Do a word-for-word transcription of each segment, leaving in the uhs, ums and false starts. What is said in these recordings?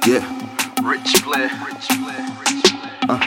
Yeah. Rich Blair. Uh.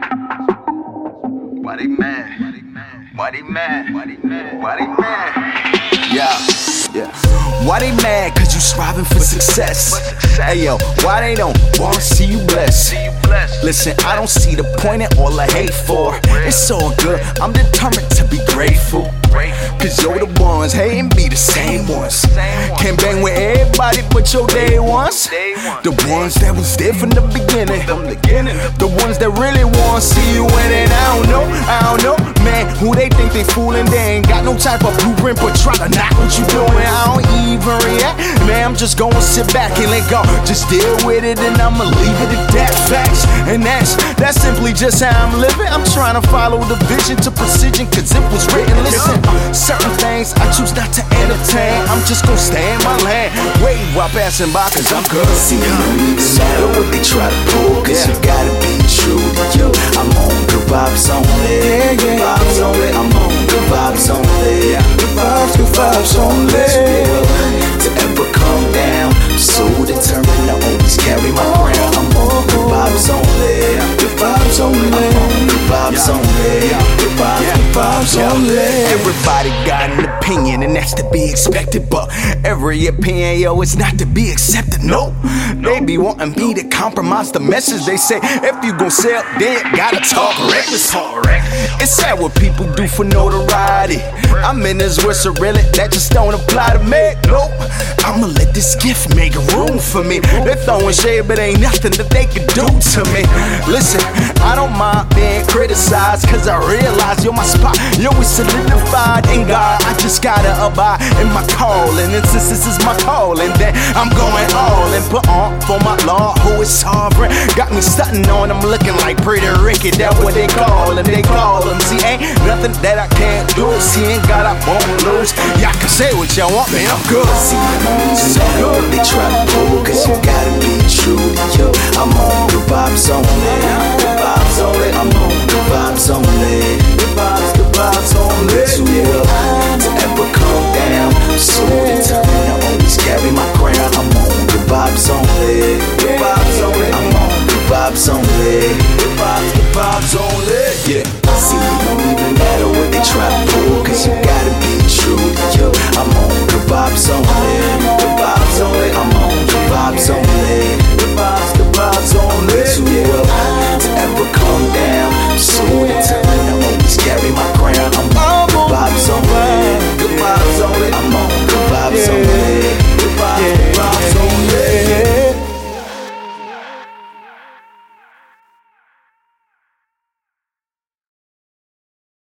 Why they mad? Why they mad? Why they mad? Why they mad? Why they mad? Yeah. Yeah. Why they mad? Cause you striving for success. Hey yo, why they don't wanna see you blessed? Listen, I don't see the point in all the hate for. It's all good, I'm determined to be grateful. Cause you're the ones hating be the same ones. Can't bang with everybody but your day ones. The ones that was there from the beginning. The ones that really wanna see you winning. I don't know, I don't know, man, who they think they fooling. They ain't got no type of blueprint, but try to knock what you doing. I don't even react, man, I'm just gonna sit back and let go. Just deal with it and I'ma leave it at that. Facts, and that's, that's simply just how I'm living. I'm trying to follow the vision to precision, cause it was written. Listen, certain things I choose not to entertain. I'm just gonna stay in my lane, wait while passing by, cause I'm good. See, it don't even matter what they try to pull, cause you gotta be true to you. I'm on good vibes only, good vibes only. I'm on good vibes only, good vibes, good vibes only. To ever come down, I'm so determined to always carry my crown. I'm on good vibes only, good vibes only, good vibes only, good vibes, good vibes only. Everybody got an opinion and that's to be expected, but every opinion, yo, it's not to be accepted. No, they be wanting me to compromise the message. They say if you gon' sell, then you gotta talk reckless. It's sad what people do for notoriety. I'm in this world so really that just don't apply to me. Nope, I'ma let this gift make room for me. They throwing shade, but ain't nothing that they can do to me. Listen, I don't mind being criticized, cause I realize you're my spot. Yo, we solidified in God. I just gotta abide in my calling. And since this is my calling, then I'm going all in. Put on for my Lord who is sovereign. Got me stunting on him looking like Pretty Ricky. That's what they call him, they call him. See, ain't nothing that I can't do. See, ain't God, I won't lose. Y'all can say what y'all want, man, I'm good. See, it don't even matter what they try to